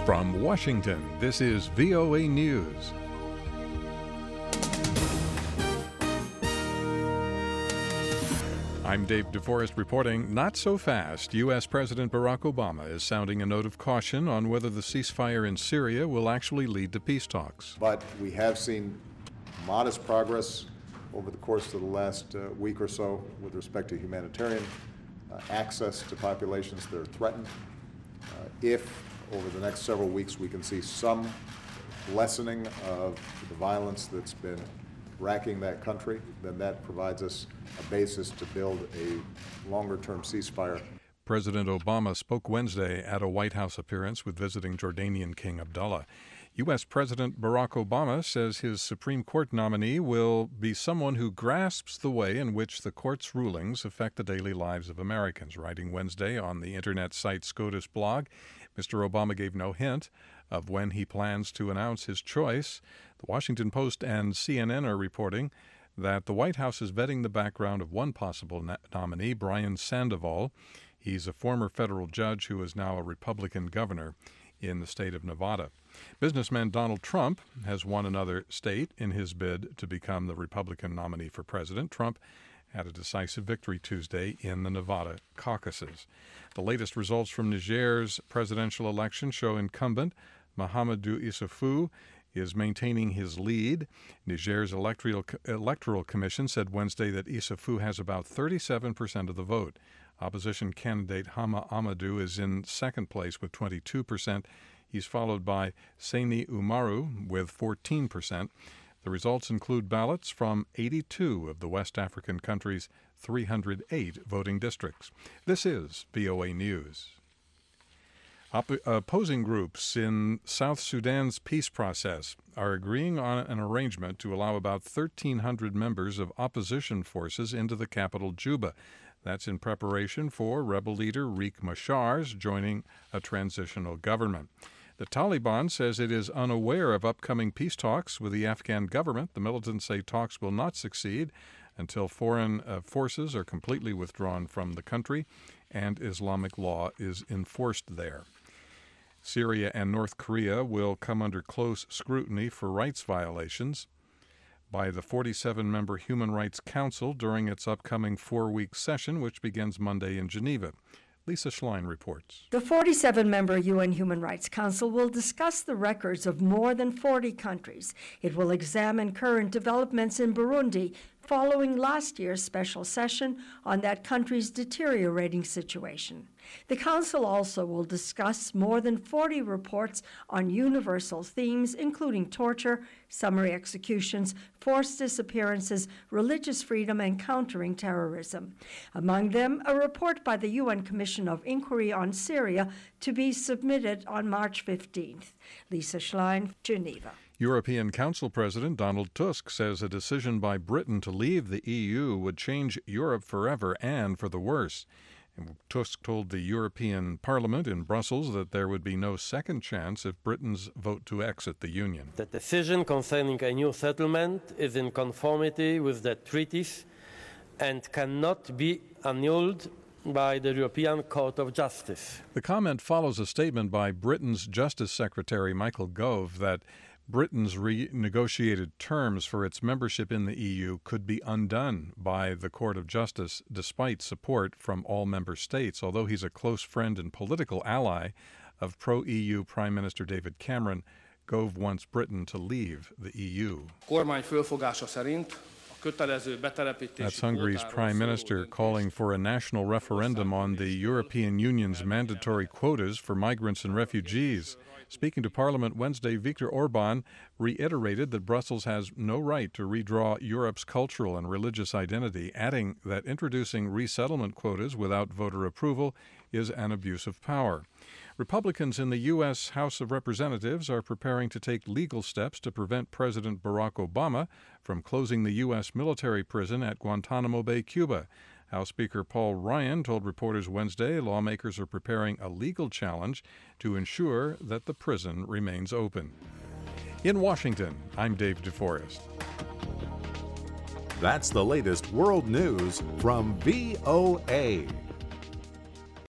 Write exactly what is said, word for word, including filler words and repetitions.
From Washington, this is V O A News. I'm Dave DeForest reporting. Not so fast. U S. President Barack Obama is sounding a note of caution on whether the ceasefire in Syria will actually lead to peace talks. But we have seen modest progress over the course of the last uh, week or so with respect to humanitarian uh, access to populations that are threatened. Uh, if over the next several weeks we can see some lessening of the violence that's been racking that country, then that provides us a basis to build a longer-term ceasefire. President Obama spoke Wednesday at a White House appearance with visiting Jordanian King Abdullah. U S. President Barack Obama says his Supreme Court nominee will be someone who grasps the way in which the court's rulings affect the daily lives of Americans. Writing Wednesday on the internet site SCOTUS blog, Mister Obama gave no hint of when he plans to announce his choice. The Washington Post and C N N are reporting that the White House is vetting the background of one possible na- nominee, Brian Sandoval. He's a former federal judge who is now a Republican governor in the state of Nevada. Businessman Donald Trump has won another state in his bid to become the Republican nominee for president. Trump had a decisive victory Tuesday in the Nevada caucuses. The latest results from Niger's presidential election show incumbent Mahamadou Issoufou is maintaining his lead. Niger's electoral, electoral commission said Wednesday that Issoufou has about thirty-seven percent of the vote. Opposition candidate Hama Amadou is in second place with twenty-two percent. He's followed by Sani Umaru with fourteen percent. The results include ballots from eighty-two of the West African country's three hundred eight voting districts. This is V O A News. Op- opposing groups in South Sudan's peace process are agreeing on an arrangement to allow about thirteen hundred members of opposition forces into the capital, Juba. That's in preparation for rebel leader Riek Machar's joining a transitional government. The Taliban says it is unaware of upcoming peace talks with the Afghan government. The militants say talks will not succeed until foreign uh, forces are completely withdrawn from the country and Islamic law is enforced there. Syria and North Korea will come under close scrutiny for rights violations by the forty-seven member Human Rights Council during its upcoming four-week session, which begins Monday in Geneva. Lisa Schlein reports. The forty-seven member U N Human Rights Council will discuss the records of more than forty countries. It will examine current developments in Burundi following last year's special session on that country's deteriorating situation. The Council also will discuss more than forty reports on universal themes, including torture, summary executions, forced disappearances, religious freedom, and countering terrorism. Among them, a report by the U N Commission of Inquiry on Syria to be submitted on March fifteenth. Lisa Schlein, Geneva. European Council President Donald Tusk says a decision by Britain to leave the E U would change Europe forever and for the worse. Tusk told the European Parliament in Brussels that there would be no second chance if Britain's vote to exit the Union. The decision concerning a new settlement is in conformity with the treaties and cannot be annulled by the European Court of Justice. The comment follows a statement by Britain's Justice Secretary Michael Gove that Britain's renegotiated terms for its membership in the E U could be undone by the Court of Justice despite support from all member states. Although he's a close friend and political ally of pro-E U Prime Minister David Cameron, Gove wants Britain to leave the E U. That's Hungary's Prime Minister calling for a national referendum on the European Union's mandatory quotas for migrants and refugees. Speaking to Parliament Wednesday, Viktor Orban reiterated that Brussels has no right to redraw Europe's cultural and religious identity, adding that introducing resettlement quotas without voter approval is an abuse of power. Republicans in the U S. House of Representatives are preparing to take legal steps to prevent President Barack Obama from closing the U S military prison at Guantanamo Bay, Cuba. House Speaker Paul Ryan told reporters Wednesday lawmakers are preparing a legal challenge to ensure that the prison remains open. In Washington, I'm Dave DeForest. That's the latest world news from V O A.